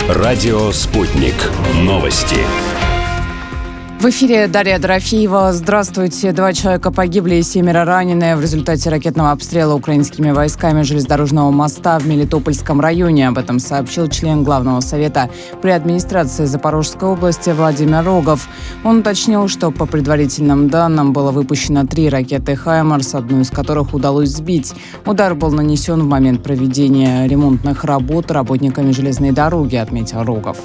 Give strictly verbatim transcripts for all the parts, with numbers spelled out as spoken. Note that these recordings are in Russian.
Радио «Спутник». Новости. В эфире Дарья Дорофеева. Здравствуйте. Два человека погибли и семеро ранены в результате ракетного обстрела украинскими войсками железнодорожного моста в Мелитопольском районе. Об этом сообщил член Главного совета при администрации Запорожской области Владимир Рогов. Он уточнил, что по предварительным данным было выпущено три ракеты «Хаймарс», одну из которых удалось сбить. Удар был нанесен в момент проведения ремонтных работ работниками железной дороги, отметил Рогов.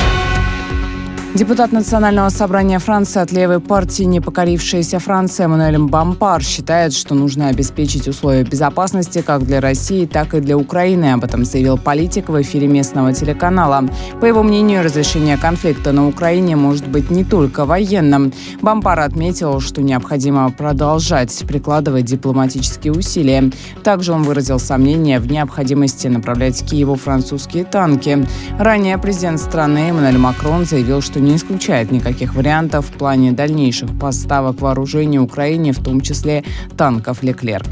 Депутат Национального собрания Франции от левой партии «Непокорившаяся Франция» Эммануэль Бомпар считает, что нужно обеспечить условия безопасности как для России, так и для Украины. Об этом заявил политик в эфире местного телеканала. По его мнению, разрешение конфликта на Украине может быть не только военным. Бомпар отметил, что необходимо продолжать прикладывать дипломатические усилия. Также он выразил сомнения в необходимости направлять к Киеву французские танки. Ранее президент страны Эммануэль Макрон заявил, что не исключает никаких вариантов в плане дальнейших поставок вооружения Украине, в том числе танков «Леклерк».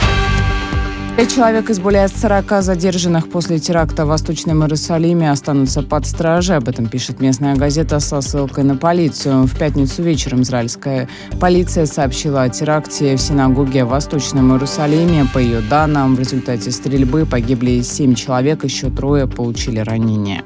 Пять человек из более сорока задержанных после теракта в Восточном Иерусалиме останутся под стражей. Об этом пишет местная газета со ссылкой на полицию. В пятницу вечером израильская полиция сообщила о теракте в синагоге в Восточном Иерусалиме. По ее данным, в результате стрельбы погибли семь человек, еще трое получили ранения.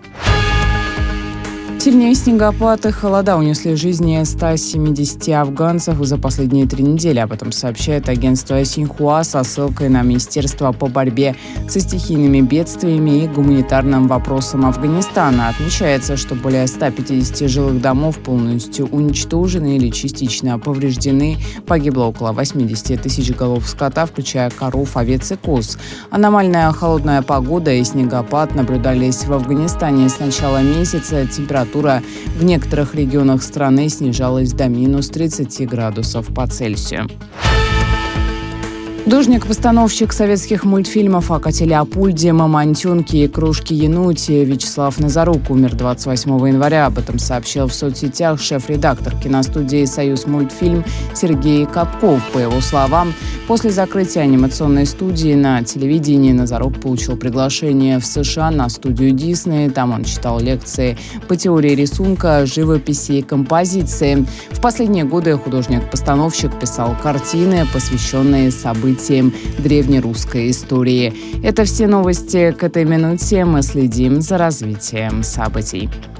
Сильнее снегопад и холода унесли жизни ста семидесяти афганцев за последние три недели. Об этом сообщает агентство Синьхуа со ссылкой на Министерство по борьбе со стихийными бедствиями и гуманитарным вопросам Афганистана. Отмечается, что более ста пятидесяти жилых домов полностью уничтожены или частично повреждены. Погибло около восьмидесяти тысяч голов скота, включая коров, овец и коз. Аномальная холодная погода и снегопад наблюдались в Афганистане с начала месяца. Температура в некоторых регионах страны снижалась до минус тридцати градусов по Цельсию. Художник-постановщик советских мультфильмов о коте Леопольде, мамонтенке и кружке-енуте Вячеслав Назарук умер двадцать восьмого января. Об этом сообщил в соцсетях шеф-редактор киностудии «Союз мультфильм» Сергей Капков. По его словам, после закрытия анимационной студии на телевидении Назарук получил приглашение в США на студию Дисней. Там он читал лекции по теории рисунка, живописи и композиции. В последние годы художник-постановщик писал картины, посвященные событиям древнерусской истории. Это все новости к этой минуте. Мы следим за развитием событий.